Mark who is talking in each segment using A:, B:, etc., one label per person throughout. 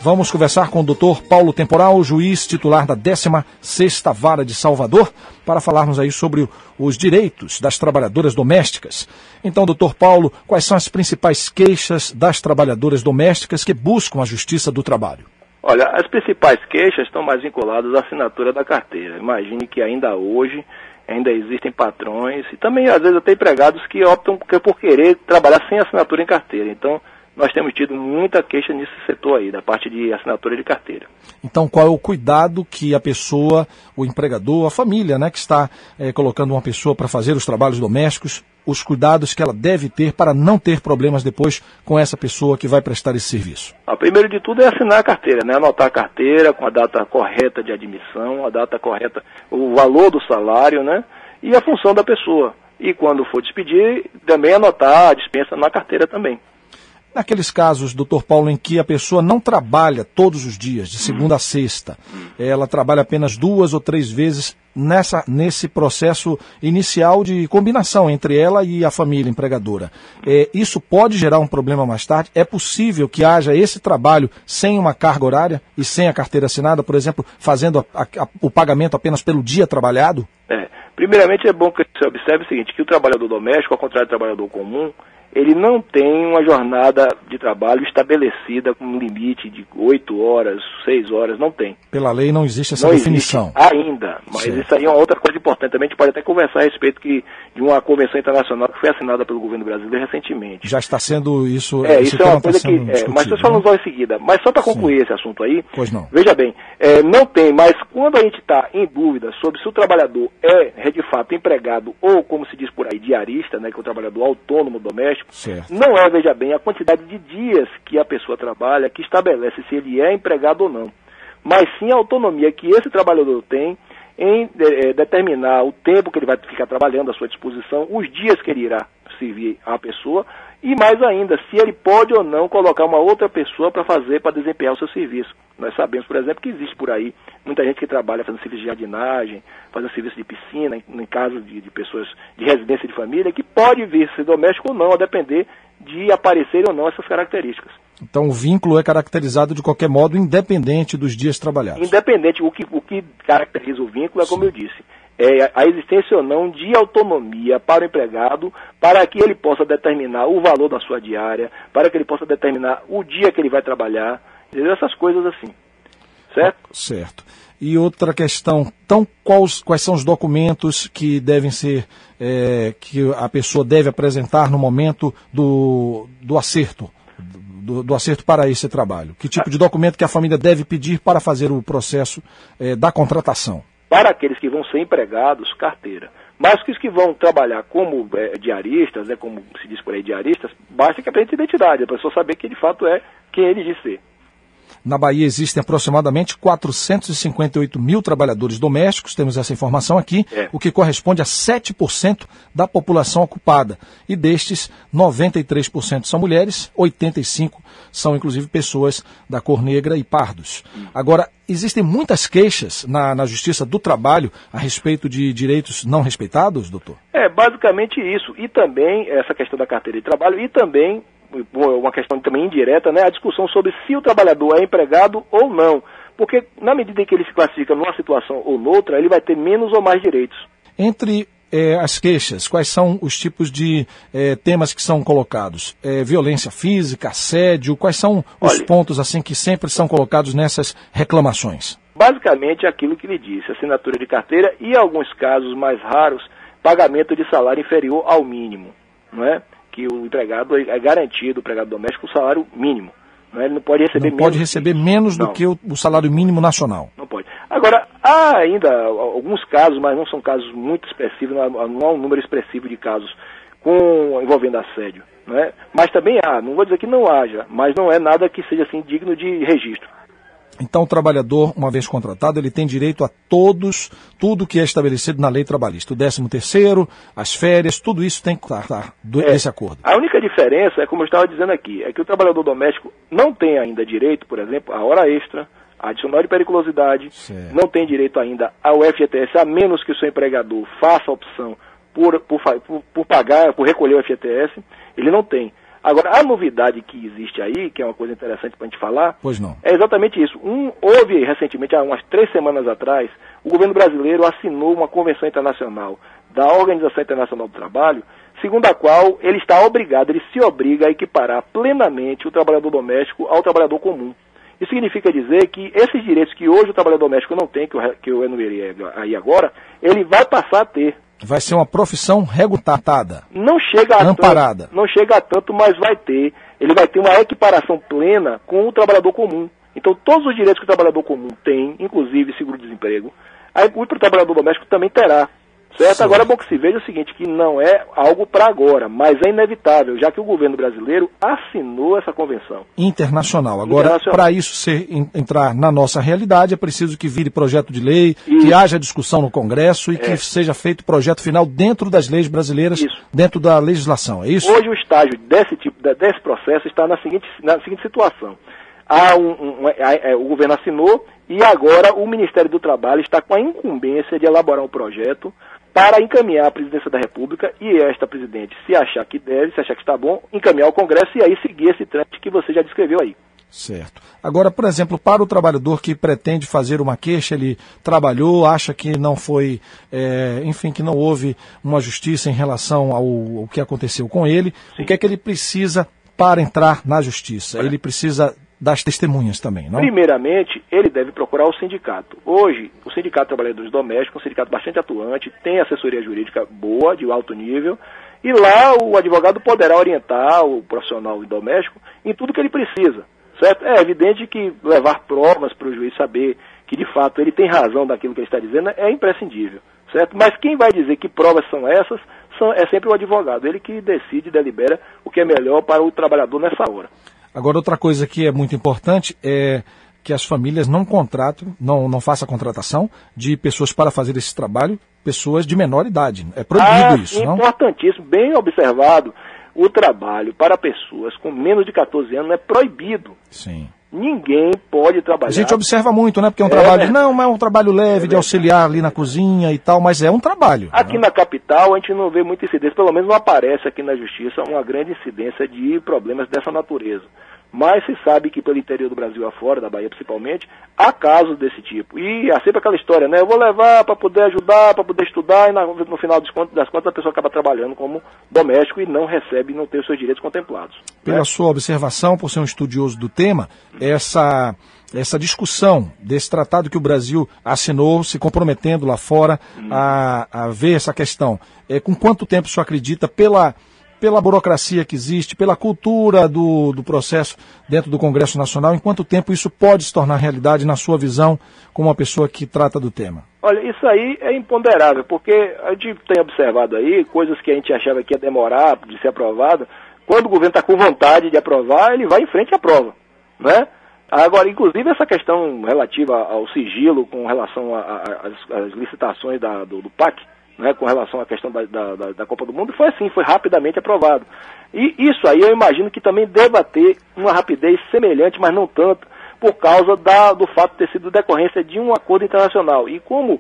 A: Vamos conversar com o Dr. Paulo Temporal, juiz titular da 16ª Vara de Salvador, para falarmos aí sobre os direitos das trabalhadoras domésticas. Então, Dr. Paulo, quais são as principais queixas das trabalhadoras domésticas que buscam a Justiça do Trabalho?
B: Olha, as principais queixas estão mais vinculadas à assinatura da carteira. Imagine que ainda hoje existem patrões e também às vezes até empregados que optam por querer trabalhar sem assinatura em carteira. Então, nós temos tido muita queixa nesse setor aí, da parte de assinatura de carteira.
A: Então, qual é o cuidado que a pessoa, o empregador, a família, né, que está colocando uma pessoa para fazer os trabalhos domésticos, os cuidados que ela deve ter para não ter problemas depois com essa pessoa que vai prestar esse serviço?
B: Primeiro de tudo é assinar a carteira, né? Anotar a carteira com a data correta de admissão, a data correta, o valor do salário, né? E a função da pessoa. E quando for despedir, também anotar a dispensa na carteira também.
A: Naqueles casos, doutor Paulo, em que a pessoa não trabalha todos os dias, de segunda a sexta, ela trabalha apenas 2 ou 3 vezes nesse processo inicial de combinação entre ela e a família empregadora. Isso pode gerar um problema mais tarde? É possível que haja esse trabalho sem uma carga horária e sem a carteira assinada, por exemplo, fazendo o pagamento apenas pelo dia trabalhado?
B: Primeiramente é bom que você observe o seguinte, que o trabalhador doméstico, ao contrário do trabalhador comum, ele não tem uma jornada de trabalho estabelecida com um limite de 8 horas, 6 horas, não tem.
A: Pela lei não existe essa definição.
B: Existe ainda, mas certo. Isso aí é uma outra coisa importante. Também a gente pode até conversar a respeito de uma convenção internacional que foi assinada pelo governo brasileiro recentemente.
A: Já está sendo isso...
B: Isso é uma coisa que... mas nós falamos em seguida. Mas só para concluir esse assunto aí,
A: pois não.
B: Veja bem, não tem, mas quando a gente está em dúvida sobre se o trabalhador é de fato empregado ou, como se diz por aí, diarista, né, que é o trabalhador autônomo doméstico,
A: certo.
B: Não veja bem, a quantidade de dias que a pessoa trabalha que estabelece se ele é empregado ou não, mas sim a autonomia que esse trabalhador tem em determinar o tempo que ele vai ficar trabalhando à sua disposição, os dias que ele irá servir à pessoa e mais ainda, se ele pode ou não colocar uma outra pessoa para desempenhar o seu serviço. Nós sabemos, por exemplo, que existe por aí muita gente que trabalha fazendo serviço de jardinagem, fazendo serviço de piscina, em casos de pessoas de residência de família, que pode vir ser doméstico ou não, a depender de aparecerem ou não essas características.
A: Então o vínculo é caracterizado de qualquer modo, independente dos dias trabalhados.
B: Independente, o que caracteriza o vínculo é, como eu disse, a existência ou não de autonomia para o empregado, para que ele possa determinar o valor da sua diária, para que ele possa determinar o dia que ele vai trabalhar, entendeu? Essas coisas assim, certo?
A: Certo. E outra questão, quais são os documentos que devem ser, que a pessoa deve apresentar no momento do acerto? Do acerto para esse trabalho? Que tipo de documento que a família deve pedir para fazer o processo da contratação?
B: Para aqueles que vão ser empregados, carteira. Mas os que vão trabalhar como diaristas, como se diz por aí, diaristas, basta que apresente identidade, a pessoa saber que de fato é quem ele diz ser.
A: Na Bahia existem aproximadamente 458 mil trabalhadores domésticos, temos essa informação aqui, o que corresponde a 7% da população ocupada. E destes, 93% são mulheres, 85% são inclusive pessoas da cor negra e pardos. Agora, existem muitas queixas na Justiça do Trabalho a respeito de direitos não respeitados, doutor?
B: Basicamente isso. E também essa questão da carteira de trabalho e também uma questão também indireta, né, a discussão sobre se o trabalhador é empregado ou não. Porque na medida em que ele se classifica numa situação ou noutra, ele vai ter menos ou mais direitos. Entre
A: as queixas, quais são os tipos de temas que são colocados? Violência física, assédio, quais são os pontos assim que sempre são colocados nessas reclamações?
B: Basicamente aquilo que lhe disse, assinatura de carteira e, em alguns casos mais raros, pagamento de salário inferior ao mínimo, não é? Que o empregado é garantido, o empregado doméstico, o salário mínimo. Não é? Ele não pode receber menos
A: do que o salário mínimo nacional.
B: Não pode. Agora, há ainda alguns casos, mas não são casos muito expressivos, não há um número expressivo de casos envolvendo assédio. Não é? Mas também há, não vou dizer que não haja, mas não é nada que seja assim digno de registro.
A: Então o trabalhador, uma vez contratado, ele tem direito a tudo que é estabelecido na lei trabalhista. O 13º, as férias, tudo isso tem que estar nesse acordo.
B: A única diferença é, como eu estava dizendo aqui, é que o trabalhador doméstico não tem ainda direito, por exemplo, à hora extra, a adicional de periculosidade, não tem direito ainda ao FGTS, a menos que o seu empregador faça a opção por recolher o FGTS, ele não tem. Agora, a novidade que existe aí, que é uma coisa interessante para a gente falar,
A: Pois não.
B: é exatamente isso. Houve recentemente, há umas 3 semanas atrás, o governo brasileiro assinou uma convenção internacional da Organização Internacional do Trabalho, segundo a qual ele está obrigado, ele se obriga a equiparar plenamente o trabalhador doméstico ao trabalhador comum. Isso significa dizer que esses direitos que hoje o trabalhador doméstico não tem, que eu enumerei aí agora, ele vai passar a ter.
A: Vai ser uma profissão regulamentada.
B: Não chega a
A: amparada.
B: Tanto, não chega a tanto, mas vai ter. Ele vai ter uma equiparação plena com o trabalhador comum. Então, todos os direitos que o trabalhador comum tem, inclusive seguro-desemprego, o trabalhador doméstico também terá. Certo? Agora é bom que se veja o seguinte, que não é algo para agora, mas é inevitável, já que o governo brasileiro assinou essa convenção.
A: Internacional. Agora, para isso entrar na nossa realidade, é preciso que vire projeto de lei, que haja discussão no Congresso e que seja feito projeto final dentro das leis brasileiras, dentro da legislação. É isso?
B: Hoje o estágio desse processo está na seguinte situação. O governo assinou e agora o Ministério do Trabalho está com a incumbência de elaborar um projeto para encaminhar à Presidência da República e esta presidente, se achar que deve, se achar que está bom, encaminhar ao Congresso e aí seguir esse trâmite que você já descreveu aí.
A: Certo. Agora, por exemplo, para o trabalhador que pretende fazer uma queixa, ele trabalhou, acha que não foi, enfim, que não houve uma justiça em relação ao que aconteceu com ele, o que é que ele precisa para entrar na justiça? Ele precisa das testemunhas também, não?
B: Primeiramente, ele deve procurar o sindicato. Hoje, o Sindicato de Trabalhadores Domésticos é um sindicato bastante atuante, tem assessoria jurídica boa, de alto nível, e lá o advogado poderá orientar o profissional doméstico em tudo que ele precisa, certo? É evidente que levar provas para o juiz saber que, de fato, ele tem razão daquilo que ele está dizendo é imprescindível, certo? Mas quem vai dizer que provas são essas é sempre o advogado, ele que decide, delibera o que é melhor para o trabalhador nessa hora.
A: Agora, outra coisa que é muito importante é que as famílias não contratem, não façam a contratação de pessoas para fazer esse trabalho, pessoas de menor idade. É proibido isso, não?
B: Importantíssimo, bem observado. O trabalho para pessoas com menos de 14 anos é proibido.
A: Sim.
B: Ninguém pode trabalhar.
A: A gente observa muito, né? Porque é um trabalho, não é um trabalho leve de auxiliar ali na cozinha e tal, mas é um trabalho.
B: Aqui na capital a gente não vê muita incidência, pelo menos não aparece aqui na justiça uma grande incidência de problemas dessa natureza. Mas se sabe que pelo interior do Brasil afora, da Bahia principalmente, há casos desse tipo. E há sempre aquela história, né? Eu vou levar para poder ajudar, para poder estudar, e no final das contas a pessoa acaba trabalhando como doméstico e não recebe, não tem os seus direitos contemplados.
A: Pela sua observação, por ser um estudioso do tema, essa discussão desse tratado que o Brasil assinou, se comprometendo lá fora a ver essa questão, com quanto tempo o senhor acredita, pela burocracia que existe, pela cultura do processo dentro do Congresso Nacional, em quanto tempo isso pode se tornar realidade na sua visão como uma pessoa que trata do tema?
B: Olha, isso aí é imponderável, porque a gente tem observado aí coisas que a gente achava que ia demorar de ser aprovada. Quando o governo está com vontade de aprovar, ele vai em frente e aprova, né? Agora, inclusive essa questão relativa ao sigilo com relação às licitações do PAC, né, com relação à questão da Copa do Mundo, foi assim, foi rapidamente aprovado. E isso aí eu imagino que também deva ter uma rapidez semelhante, mas não tanto, por causa do fato de ter sido decorrência de um acordo internacional. E como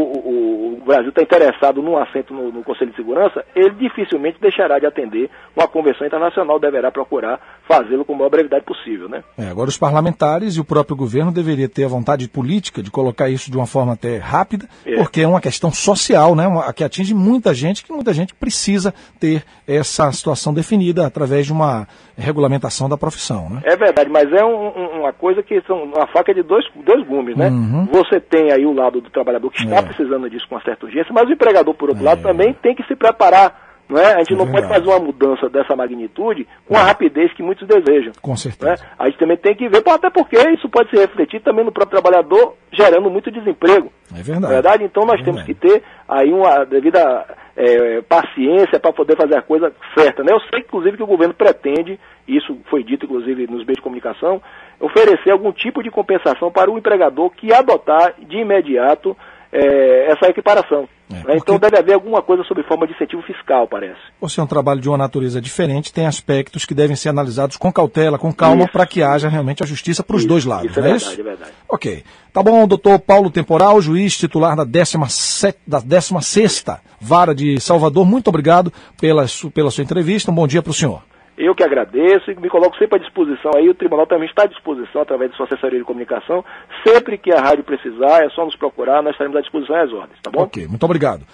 B: o Brasil está interessado num assento no Conselho de Segurança, ele dificilmente deixará de atender uma convenção internacional, deverá procurar fazê-lo com a maior brevidade possível, né?
A: Agora os parlamentares e o próprio governo deveriam ter a vontade política de colocar isso de uma forma até rápida, porque é uma questão social, né, que atinge muita gente, que muita gente precisa ter essa situação definida através de uma regulamentação da profissão, né?
B: É verdade, mas é uma coisa que são uma faca de dois gumes, né? Você tem aí o lado do trabalhador que está precisando disso com uma certa urgência, mas o empregador, por outro lado, também tem que se preparar, não é? A gente não pode fazer uma mudança dessa magnitude com a rapidez que muitos desejam.
A: Com certeza.
B: Né? A gente também tem que ver, até porque isso pode se refletir também no próprio trabalhador, gerando muito desemprego.
A: É verdade.
B: Então nós temos que ter aí uma devida paciência para poder fazer a coisa certa, né? Eu sei, inclusive, que o governo pretende, isso foi dito, inclusive, nos meios de comunicação, oferecer algum tipo de compensação para o empregador que adotar de imediato essa equiparação. Então deve haver alguma coisa sob forma de incentivo fiscal, parece.
A: Você é um trabalho de uma natureza diferente, tem aspectos que devem ser analisados com cautela, com calma, para que haja realmente a justiça para os dois lados.
B: Isso é verdade, é verdade.
A: Ok. Tá bom, doutor Paulo Temporal, juiz titular da 16ª Vara de Salvador, muito obrigado pela sua entrevista, um bom dia para o senhor.
B: Eu que agradeço e me coloco sempre à disposição aí, o Tribunal também está à disposição através da sua assessoria de comunicação, sempre que a rádio precisar, é só nos procurar, nós estaremos à disposição e às ordens, tá bom?
A: Ok, muito obrigado.